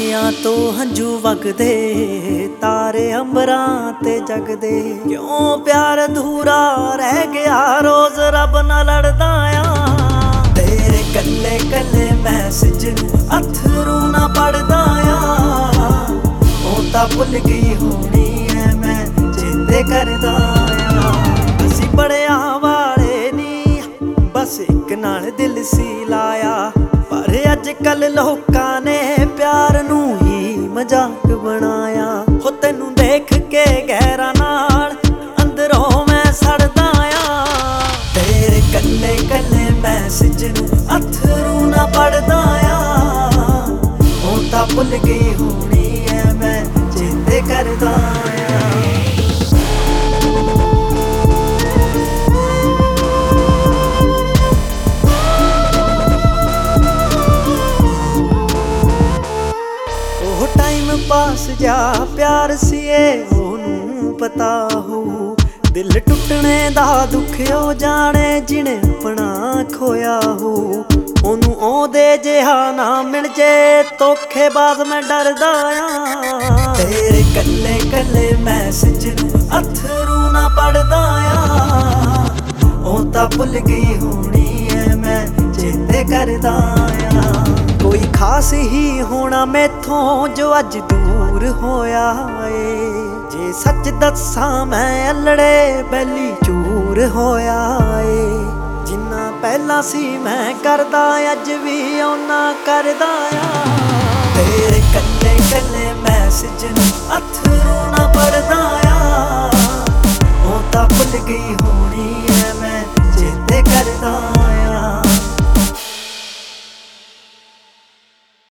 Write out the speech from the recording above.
ਅੱਖੀਆਂ ਤੋਂ ਹੰਝੂ ਵਗਦੇ, ਤਾਰੇ ਅੰਬਰਾਂ ਤੇ ਜਗਦੇ। ਕਿਉਂ ਪਿਆਰ ਅਧੂਰਾ ਰਹਿ ਗਿਆ, ਰੋਜ਼ ਰੱਬ ਨਾਲ ਲੜਦਾ ਆ। ਤੇਰੇ ਕੱਲੇ ਕੱਲੇ ਮੈਸੇਜ ਨੂੰ ਅਥਰੂ ਨਾ ਪੜਦਾ ਆ। ਉਹ ਤਾਂ ਭੁੱਲ ਗਈ ਹੋਣੀ ਐ, ਮੈਂ ਚੇਤੇ ਕਰਦਾ ਆ। ਅਸੀਂ ਬੜਿਆਂ ਵਾਲੇ ਨੀ, ਬਸ ਇੱਕ ਨਾਲ ਦਿਲ ਸੀ ਲਾਇਆ। ਪਰ ਅੱਜ ਕੱਲ ਲੋਕਾਂ ਨੇ ਪਿਆਰ ਨੂੰ ਹੀ ਮਜ਼ਾਕ ਬਣਾਇਆ। ਹੋ ਤੈਨੂੰ ਦੇਖ ਕੇ ਗਹਿਰਾਂ ਨਾਲ ਅੰਦਰੋਂ ਮੈਂ ਸੜਦਾ ਆ। ਤੇਰੇ ਕੱਲੇ ਕੱਲੇ ਮੈਸੇਜ ਨੂੰ ਅਥਰੂ ਨਾ ਪੜਦਾ ਆ। ਉਹ ਤਾਂ ਭੁੱਲ ਗਈ ਹੋਣੀ ਐ, ਮੈਂ ਚੇਤੇ ਕਰਦਾ ਆ। ਟਾਈਮ ਪਾਸ ਜਾ ਪਿਆਰ ਸੀ ਏ, ਉਹਨੂੰ ਪਤਾ ਹੋ। ਦਿਲ ਟੁੱਟਣੇ ਦਾ ਦੁੱਖ ਉਹ ਜਾਣੇ, ਜਿਹਨੇ ਆਪਣਾ ਖੋਇਆ ਹੋ। ਉਹਨੂੰ ਉਹਦੇ ਜਿਹਾ ਨਾ ਮਿਲ ਜੇ, ਧੋਖੇਬਾਜ਼ ਮੈਂ ਡਰਦਾ ਆ। ਤੇਰੇ ਕੱਲੇ ਕੱਲੇ ਮੈਸੇਜ ਨੂੰ ਅਥਰੂ ਨਾ ਪੜਦਾ ਆ। ਉਹ ਤਾਂ ਭੁੱਲ ਗਈ ਹੋਣੀ ਐ, ਮੈਂ ਚੇਤੇ ਕਰਦਾ ਆ। ਕੋਈ ਖਾਸ ਹੀ ਹੋਣਾ ਮੈਥੋਂ ਜੋ ਅੱਜ ਦੂਰ ਹੋਇਆ ਏ। ਜੇ ਸੱਚ ਦੱਸਾਂ ਮੈਂ ਅਲੜੇ ਬੈਲੀ ਚੂਰ ਹੋਇਆ ਏ। ਜਿੰਨਾ ਪਹਿਲਾਂ ਸੀ ਮੈਂ ਕਰਦਾ, ਅੱਜ ਵੀ ਓਨਾ ਕਰਦਾ ਆ। ਤੇਰੇ ਕੱਲੇ ਕੱਲੇ ਮੈਸੇਜ ਨੂੰ ਅਥਰੂ ਨਾ ਪੜਦਾ ਆ। ਉਹ ਤਾਂ ਭੁੱਲ ਗਈ ਹੋਣੀ